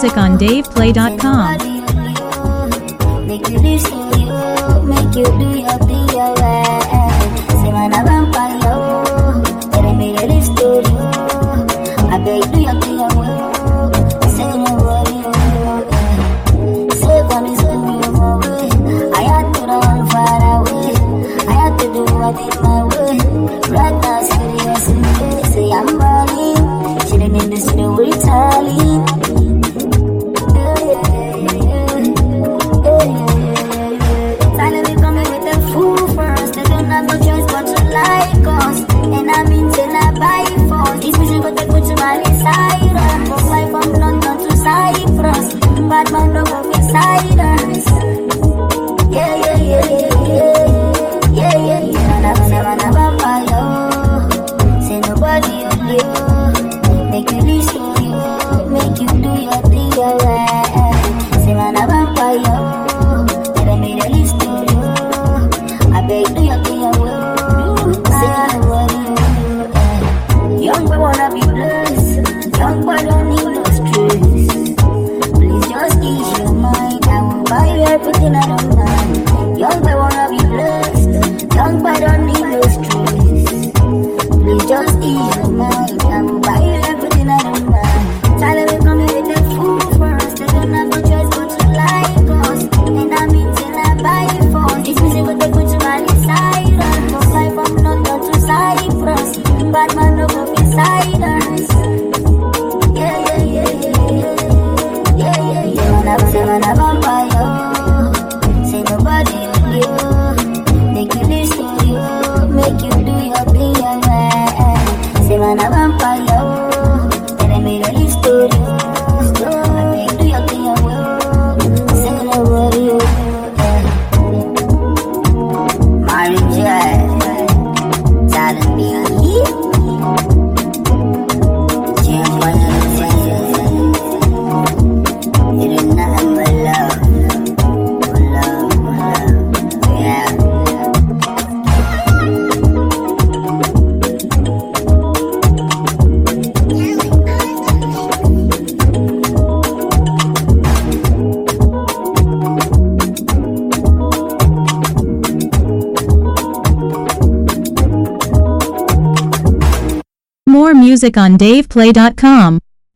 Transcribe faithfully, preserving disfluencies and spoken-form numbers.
music on dave play dot com. Make you live so you, make you do your thing your way. Say man a vampire, tell me the live story. I beg do your thing your way. Say no worry, say come is do your way. I had to run far away, I had to do what in my way. Right now seriously, say I'm balling, she didn't in this new Italy. Bad man don't go beside us. Yeah, yeah, yeah, yeah, yeah, yeah, yeah, yeah. Man, I'm never, never follow. Say nobody on you. Make you listen to you. Make you do your thing your way. Say man, I'm a fire. Tell me the list to you. I beg do your thing your way. Say nobody. Young boy wanna be blessed. Young boy don't need no stress. Everything I don't mind. Young boy wanna be blessed. Young boy don't need no stress. Please just ease your mind. I will buy you everything I don't mind. Tyler will come with the food for us. They don't have no choice but to like us. And I mean till I buy it for us. It's music what they put to my side. I don't fly from London to Cyprus. Bad man no go beside us. Yeah, yeah, yeah, yeah, yeah. Yeah, yeah, yeah. Man, I'm saying I'm a vampire. Make you do your thing your way. Say man a vampire, tell me the live story. Make you do your thing your way. Say no worry, Mary J, telling me change my life. It is nothing but love, but love, but love, yeah. More music on dave play dot com.